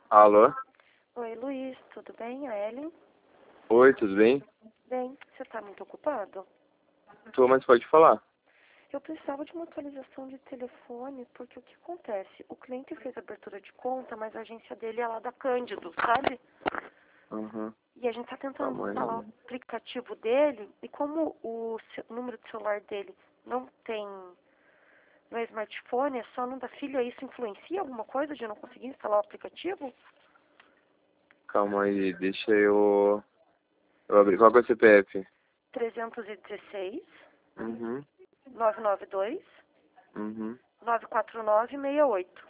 Alô? Oi, Luiz, tudo bem? A Ellen? Oi, tudo bem? Bem, você está muito ocupado? Tô, mas pode falar. Eu precisava de uma atualização de telefone, porque o que acontece? O cliente fez abertura de conta, mas a agência dele é lá da Cândido, sabe? Uhum. E a gente está tentando Calma aí. instalar o aplicativo dele, e como o número de celular dele não tem, não é smartphone, é só no da filha, isso influencia alguma coisa de não conseguir instalar o aplicativo? Calma aí, deixa eu abrir. Qual que é o CPF? 316 Uhum. 992 Uhum. 94968.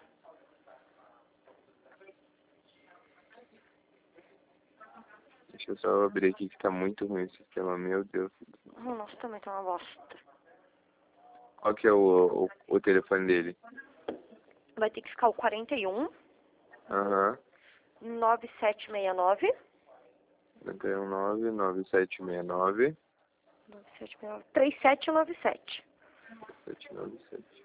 Deixa eu só abrir aqui que tá muito ruim o sistema, meu Deus. Nossa, também tá uma bosta. Qual que é o telefone dele? Vai ter que ficar o 41 Aham. 9769 919-9769 9769 3797. 797.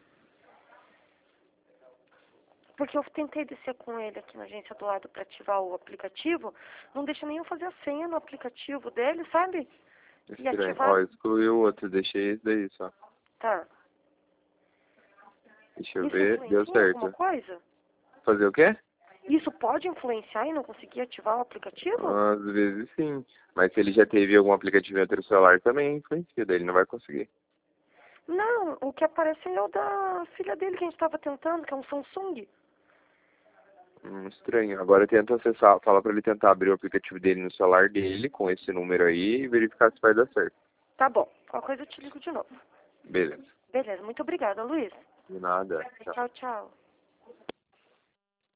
Porque eu tentei descer com ele aqui na agência do lado para ativar o aplicativo, não deixa nem eu fazer a senha no aplicativo dele, sabe? E Estranho. ativar. Ó, excluí o outro, deixei esse daí só. Tá. Deixa eu Isso ver, deu influencia em alguma certo. coisa? Fazer o quê? Isso pode influenciar em não conseguir ativar o aplicativo? Às vezes sim. Mas se ele já teve algum aplicativo em outro celular também influencia, daí ele não vai conseguir. Não, o que aparece é o da filha dele que a gente estava tentando, que é um Samsung. Estranho. Agora tenta acessar, fala pra ele tentar abrir o aplicativo dele no celular dele, com esse número aí, e verificar se vai dar certo. Tá bom, qualquer coisa eu te ligo de novo. Beleza. Beleza, muito obrigada, Luiz. De nada. Tchau. Tchau, tchau.